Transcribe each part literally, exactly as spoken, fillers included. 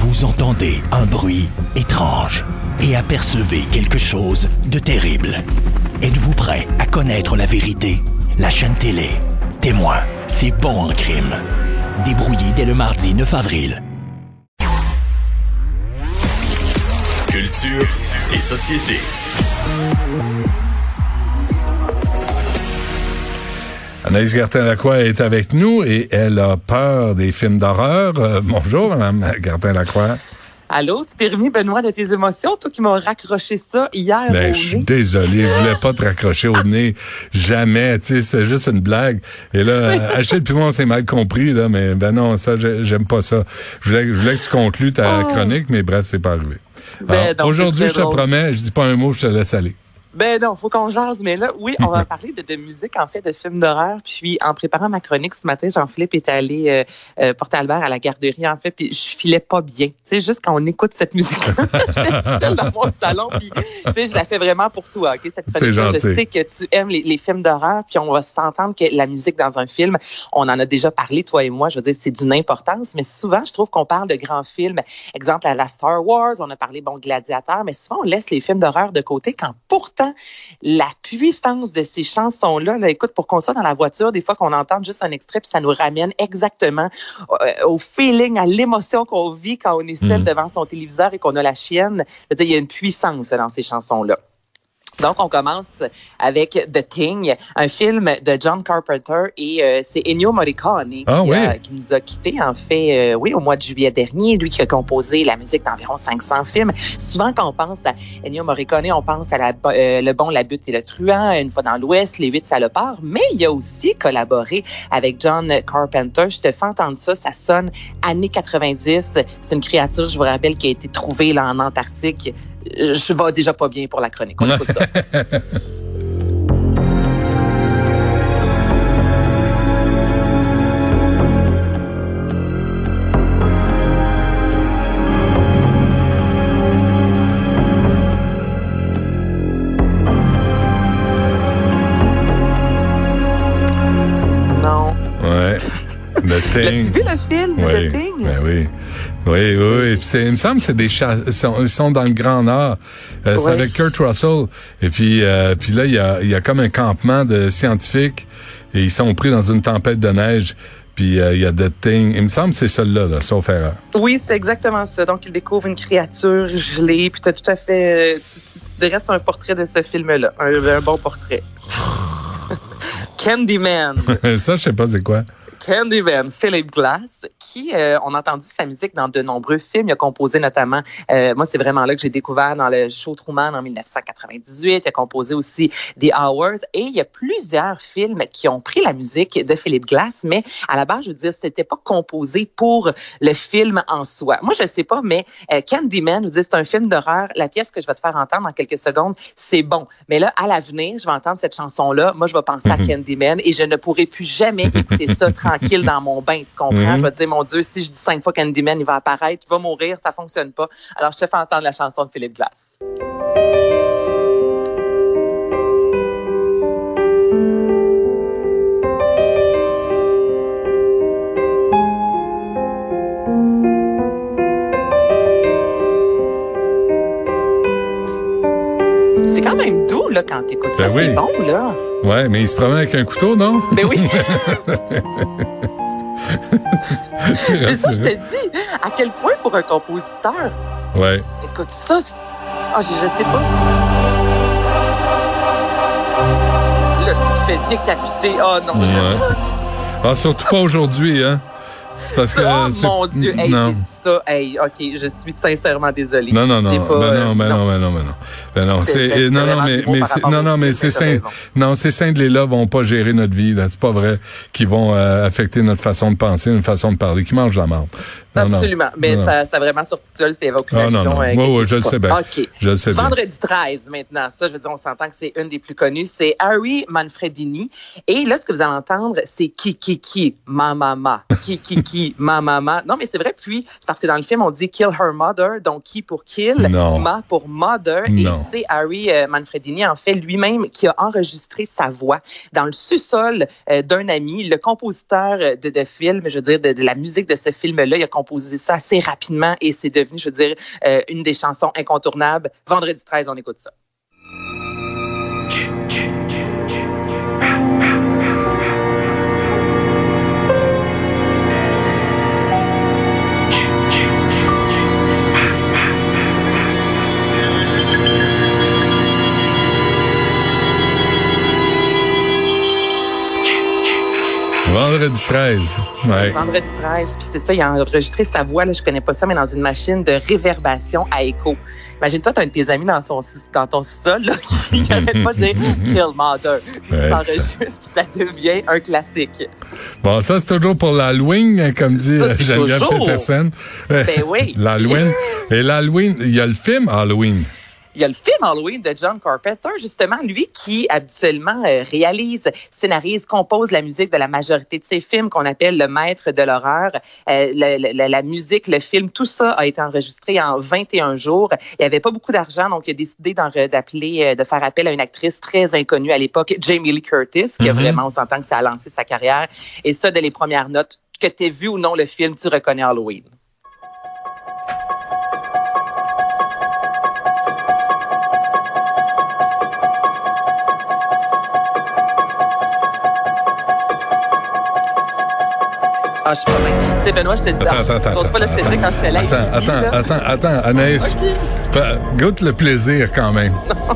Vous entendez un bruit étrange et apercevez quelque chose de terrible. Êtes-vous prêt à connaître la vérité? La chaîne télé Témoin, c'est bon en crime. Débrouillé dès le mardi neuf avril. Culture et société. Anaïs Gertin-Lacroix est avec nous et elle a peur des films d'horreur. Euh, bonjour, Mme Gertin-Lacroix. Allô, tu t'es remis, Benoît, de tes émotions, toi qui m'as raccroché ça hier Ben, au je suis nez. désolé, je voulais pas te raccrocher au nez. Jamais, tu sais, c'était juste une blague. Et là, Achille puis moi, on s'est mal compris, là, mais ben non, ça, j'aime pas ça. Je voulais, je voulais que tu conclues ta oh. chronique, mais bref, c'est pas arrivé. Ben Alors, non, aujourd'hui, je te drôle. promets, je dis pas un mot, je te laisse aller. Ben non, faut qu'on jase, mais là, oui, on va parler de, de musique, en fait, de films d'horreur. Puis, en préparant ma chronique ce matin, Jean-Philippe est allé euh, euh, porter Albert à la garderie, en fait, puis je filais pas bien. Tu sais, juste quand on écoute cette musique-là, j'étais seule dans mon salon, puis tu sais, je la fais vraiment pour toi, OK, cette chronique-là. Je sais que tu aimes les, les films d'horreur, puis on va s'entendre que la musique dans un film, on en a déjà parlé, toi et moi, je veux dire, c'est d'une importance, mais souvent, je trouve qu'on parle de grands films. Exemple, à la Star Wars, on a parlé, bon, Gladiateur, mais souvent, on laisse les films d'horreur de côté quand pourtant, la puissance de ces chansons-là, là, écoute, pour qu'on soit dans la voiture, des fois qu'on entend juste un extrait, puis ça nous ramène exactement euh, au feeling, à l'émotion qu'on vit quand on est seul mmh. devant son téléviseur et qu'on a la chienne. Je veux dire, il y a une puissance dans ces chansons-là. Donc, on commence avec The Thing, un film de John Carpenter et euh, c'est Ennio Morricone qui, ah, oui. a, qui nous a quittés, en fait, euh, oui, au mois de juillet dernier. Lui qui a composé la musique d'environ cinq cents films. Souvent, quand on pense à Ennio Morricone, on pense à la, euh, Le Bon, la Butte et le Truand, Une fois dans l'Ouest, Les Huit Salopards, mais il a aussi collaboré avec John Carpenter. Je te fais entendre ça, ça sonne années quatre-vingt-dix. C'est une créature, je vous rappelle, qui a été trouvée là en Antarctique. Je vais déjà pas bien pour la chronique. On écoute ça. Non. Ouais. The Thing. L'as-tu vu le film, oui. The Thing? Ben oui. Oui, oui, oui. Puis c'est, il me semble que c'est des chats, ils sont, ils sont dans le Grand Nord. Euh, c'est oui. avec Kurt Russell. Et puis, euh, puis là, il y a, il y a comme un campement de scientifiques et ils sont pris dans une tempête de neige. Puis euh, il y a The Thing. Il me semble que c'est celle-là, là, sauf erreur. Oui, c'est exactement ça. Donc, il découvre une créature gelée. Puis tu as tout à fait... Euh, tu dresses un portrait de ce film-là. Un, un bon portrait. Candyman. Ça, je sais pas c'est quoi. Candyman, Philip Glass, qui, euh, on a entendu sa musique dans de nombreux films. Il a composé notamment, euh, moi, c'est vraiment là que j'ai découvert dans le show Truman en dix-neuf cent quatre-vingt-dix-huit. Il a composé aussi The Hours. Et il y a plusieurs films qui ont pris la musique de Philip Glass, mais à la base, je veux dire, c'était pas composé pour le film en soi. Moi, je sais pas, mais euh, Candyman, je veux dire, c'est un film d'horreur. La pièce que je vais te faire entendre dans quelques secondes, c'est bon. Mais là, à l'avenir, je vais entendre cette chanson-là. Moi, je vais penser mm-hmm. à Candyman et je ne pourrai plus jamais écouter ça tranquille dans mon bain, tu comprends? Mm-hmm. Je vais te dire, mon Dieu, si je dis cinq fois Candyman, il va apparaître, il va mourir, ça fonctionne pas. Alors, je te fais entendre la chanson de Philip Glass. C'est quand même doux, là, quand t'écoutes ben ça. Oui. C'est bon, là. Ouais, mais il se promène avec un couteau, non? Ben oui. c'est, c'est ça, je te dis. À quel point pour un compositeur? Ouais. Écoute, ça, ah, je, je sais pas. Là, tu te fais décapiter. Oh non, ouais. je Ah, surtout pas aujourd'hui, hein? C'est parce que oh c'est... mon Dieu, hey, non. j'ai dit ça. Hey, OK, je suis sincèrement désolée. Non, non, non. J'ai pas, ben euh, non, ben non, ben non, ben non. Ben non, c'est, c'est non, non, mais, mais c'est, non, non, mais c'est saint, non, ces cinglés-là vont pas gérer notre vie, là. C'est pas vrai qu'ils vont euh, affecter notre façon de penser, notre façon de parler, qu'ils mangent la marde. Non, absolument. Non. Mais non. Ça, ça vraiment sur titule, c'est évoque une ah, non, non. Euh, oui, oui, je le sais bien. OK. Je le sais bien. Vendredi treize, maintenant. Ça, je veux dire, on s'entend que c'est une des plus connues. C'est Harry Manfredini. Et là, ce que vous allez entendre, c'est qui, qui, qui, ma, ma, ma. Qui, qui, qui? Ma maman. Non, mais c'est vrai. Puis, c'est parce que dans le film, on dit kill her mother. Donc, qui pour kill? Non. Ma pour mother. Non. Et c'est Harry euh, Manfredini, en fait, lui-même, qui a enregistré sa voix dans le sous-sol euh, d'un ami, le compositeur de, de film, je veux dire, de, de la musique de ce film-là. Il a composé ça assez rapidement et c'est devenu, je veux dire, euh, une des chansons incontournables. Vendredi treize, on écoute ça. Vendredi treize. Ouais. Vendredi treize, puis c'est ça, il a enregistré sa voix, là, je connais pas ça, mais dans une machine de réverbération à écho. Imagine-toi, tu as un de tes amis dans, son, dans ton sol là, qui n'arrête pas de dire « Kill Mother ». Il Ouais, s'enregistre, puis ça devient un classique. Bon, ça, c'est toujours pour l'Halloween, comme dit Ça, c'est Geneviève toujours. Peterson. Ben oui. L'Halloween. Et l'Halloween, il y a le film Halloween. Il y a le film Halloween de John Carpenter, justement, lui qui habituellement euh, réalise, scénarise, compose la musique de la majorité de ses films qu'on appelle le maître de l'horreur. Euh, la, la, la musique, le film, tout ça a été enregistré en vingt et un jours. Il n'y avait pas beaucoup d'argent, donc il a décidé d'appeler, de faire appel à une actrice très inconnue à l'époque, Jamie Lee Curtis, qui a Mm-hmm. vraiment, on s'entend que ça a lancé sa carrière. Et ça, dès les premières notes, que tu aies vu ou non le film, tu reconnais Halloween. Ah, je suis pas bien. Tu sais, Benoît, je te dis... Attends, attends, attends. L'autre fois, là, je te disais quand je suis allée à Attends, Lévis, attends, là. attends, attends, Anaïs. OK. Goûte le plaisir quand même.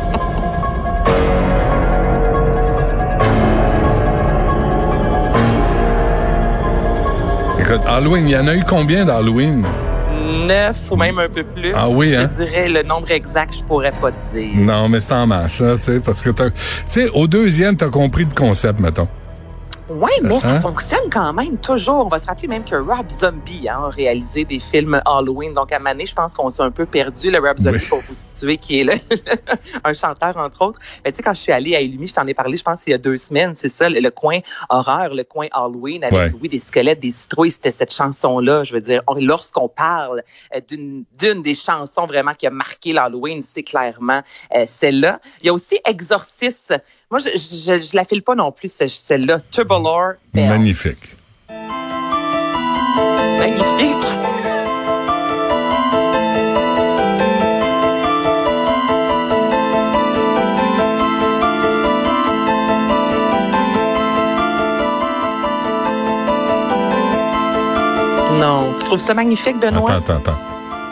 Écoute, Halloween, il y en a eu combien d'Halloween? Neuf ou même un peu plus. Ah oui, hein? Je te dirais le nombre exact, je pourrais pas te dire. Non, mais c'est en masse, là, tu sais, parce que t'as, tu sais, au deuxième, t'as compris le concept, mettons. Oui, mais ça Hein? fonctionne quand même toujours. On va se rappeler même que Rob Zombie hein, a réalisé des films Halloween. Donc, à Mané, je pense qu'on s'est un peu perdu. Le Rob Zombie, Oui. pour vous situer, qui est le un chanteur, entre autres. Mais tu sais, quand je suis allée à Illumi, je t'en ai parlé, je pense, il y a deux semaines. C'est ça, le, le coin horreur, le coin Halloween, avec, Ouais. oui, des squelettes, des citrouilles. C'était cette chanson-là. Je veux dire, on- lorsqu'on parle euh, d'une d'une des chansons vraiment qui a marqué l'Halloween, c'est clairement euh, celle-là. Il y a aussi Exorcist. Moi, je, je, je la file pas non plus, ce- celle-là. Tubular Bells. Magnifique. Magnifique. Non, tu trouves ça magnifique, Benoît? Attends, attends, attends.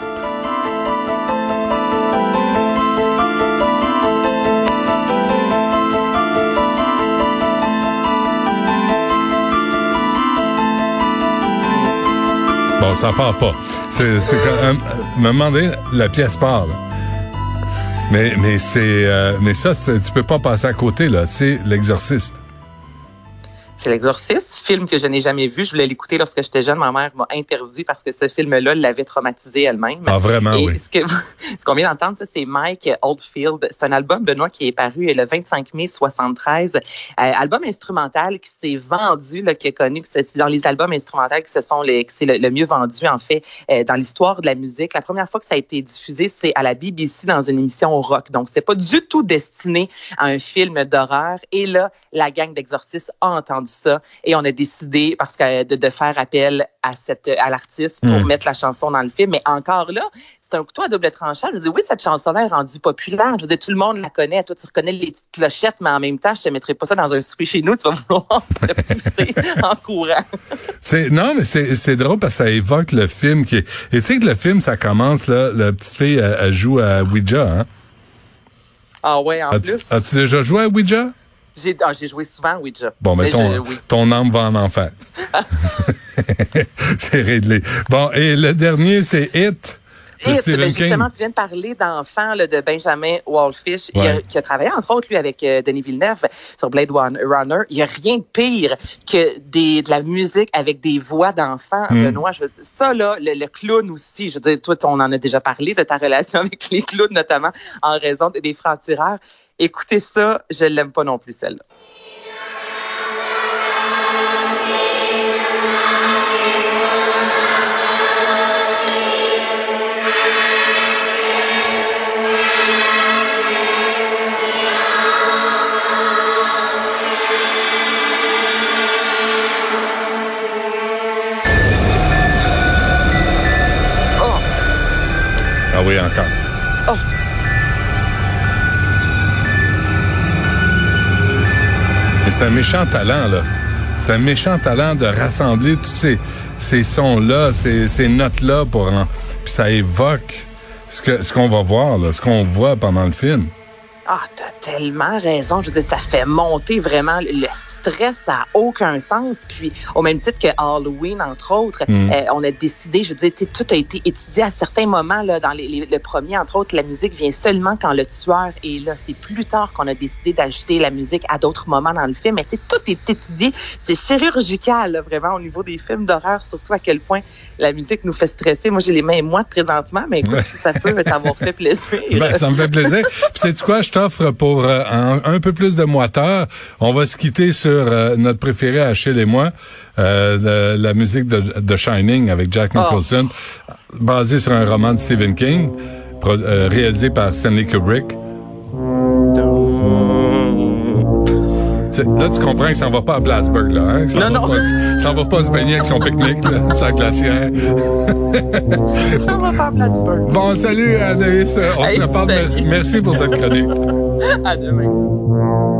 Bon, ça part pas. C'est, c'est quand même, à un moment donné, la pièce part, là. Mais, mais c'est, euh, mais ça, c'est, tu peux pas passer à côté, là. C'est L'Exorciste. C'est L'Exorciste, film que je n'ai jamais vu. Je voulais l'écouter lorsque j'étais jeune. Ma mère m'a interdit parce que ce film-là l'avait traumatisée elle-même. Ah, vraiment, Et oui. ce que- ce qu'on vient d'entendre, ça, c'est Mike Oldfield. C'est un album, Benoît, qui est paru le vingt-cinq mai soixante-treize. Euh, album instrumental qui s'est vendu, là, qui est connu. que C'est c'est dans les albums instrumentaux que ce sont les, que c'est le, le mieux vendu, en fait, euh, dans l'histoire de la musique. La première fois que ça a été diffusé, c'est à la B B C dans une émission rock. Donc, c'était pas du tout destiné à un film d'horreur. Et là, la gang d'Exorcistes a entendu ça et on a décidé parce que de, de faire appel à cette à l'artiste pour Mm. mettre la chanson dans le film. Mais encore là, c'est un couteau à double tranchant. Je veux dire, oui, cette chanson-là est rendue populaire. Je veux dire, tout le monde la connaît. Toi, tu reconnais les petites clochettes, mais en même temps, je te mettrai pas ça dans un souper chez nous. Tu vas vouloir te pousser en courant. C'est, non, mais c'est, c'est drôle parce que ça évoque le film qui est, et tu sais que le film, ça commence, là, la petite fille, elle, elle joue à Ouija, hein? Ah ouais, en As-tu, plus, as-tu déjà joué à Ouija? j'ai ah, j'ai joué souvent, Ouija. Bon, mais, Mais ton, je- oui. ton âme va en enfer. C'est réglé. Bon, et le dernier, c'est It. de Et Stephen ben, King. justement, tu viens de parler d'Enfant là, de Benjamin Wallfish, il a- Ouais. qui a travaillé, entre autres, lui, avec euh, Denis Villeneuve sur Blade One- Runner. Il n'y a rien de pire que des, de la musique avec des voix d'enfants, Mm. Benoît. Je veux dire, ça, là, le, le clown aussi, je veux dire, toi, on en a déjà parlé de ta relation avec les clowns, notamment en raison des francs-tireurs. Écoutez ça, je l'aime pas non plus, celle-là. Ah oui, encore. Oh! Mais c'est un méchant talent, là. C'est un méchant talent de rassembler tous ces, ces sons-là, ces, ces notes-là, pour en... puis ça évoque ce que ce qu'on va voir, là, ce qu'on voit pendant le film. Ah, t'as tellement raison. Je veux dire, ça fait monter vraiment le stress, ça n'a aucun sens. Puis, au même titre que Halloween, entre autres, mm. euh, on a décidé, je veux dire, tout a été étudié à certains moments, là, dans les, les, le premier, entre autres, la musique vient seulement quand le tueur est là. C'est plus tard qu'on a décidé d'ajouter la musique à d'autres moments dans le film. Mais tu sais, tout est étudié. C'est chirurgical, là, vraiment, au niveau des films d'horreur, surtout à quel point la musique nous fait stresser. Moi, j'ai les mains moites présentement, mais écoute, ouais. si ça peut t'avoir fait plaisir. Ben, ça me fait plaisir. Puis, sais-tu quoi, je t'offre pour euh, un, un peu plus de moiteur. On va se quitter sur euh, notre préféré, Achille et moi, euh, de, la musique de, de Shining avec Jack Nicholson, oh. basée sur un roman de Stephen King, pro, euh, réalisé par Stanley Kubrick. T'sais, là, tu comprends qu'il s'en va pas à Plattsburgh, là, hein? Ça non, non. Pas, ça va pas se baigner avec son pique-nique, là, sa glacière. Ça va pas à Plattsburgh. Bon, salut, Anaïs. On hey, se reparle. Merci pour cette chronique. À demain.